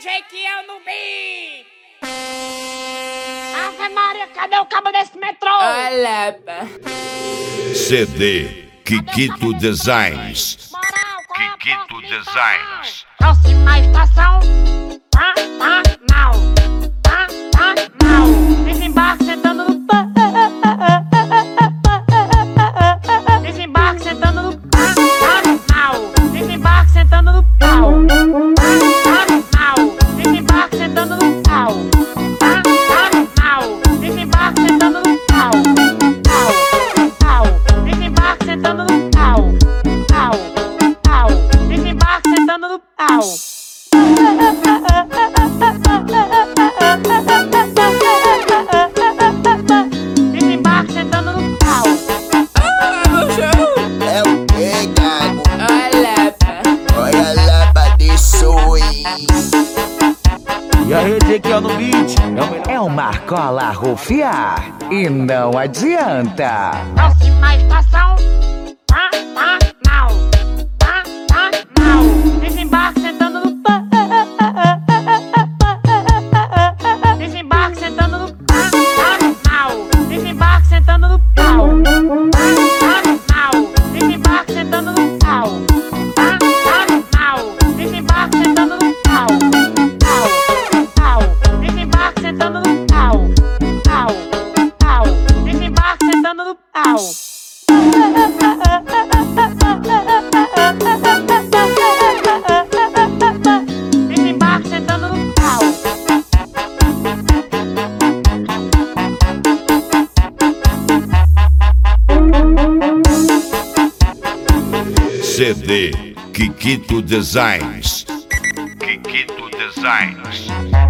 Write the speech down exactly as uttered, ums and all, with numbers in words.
J que eu não vi! Ave Maria, cadê o cabo desse metrô? Olha, pá. C D Kikito Designs. Moral, qual é a Kikito próxima Designs. estação? Próxima estação. Pá, pá, não. Pá, pá, não. Desembarque sentando no pá. Desembarque sentando no pá, pá, não. Desembarque sentando no pau. Pá, pá, não. Desembarque sentando no pau. Pá, pá, não. Desembarque sentando no pau. Pau, pau. Desembarque sentando no pau. Pau, pau. Desembarque sentando no pau. Desembarque sentando no pau. Ah, meu chão. É o que, gago? Olha, pá. Olha lá pra descer. E a rede aqui ó, no beat é o Marcola Rufiar. E não adianta. Próxima estação. Pá, pá, não. Pá, pá, não. Desembarque sentando no pá. Desembarque sentando no pá, pá, não. Desembarque sentando no pau. Pá, pá, não. Desembarque sentando no pau. Pá, pá, não. Desembarque sentando no pau. Pau, pau. Desembarque sentando no pau. Pau, pau. Desembarque sentando no pau. Desembarque sentando no pau. C D Kikito Designs. Kikito Designs.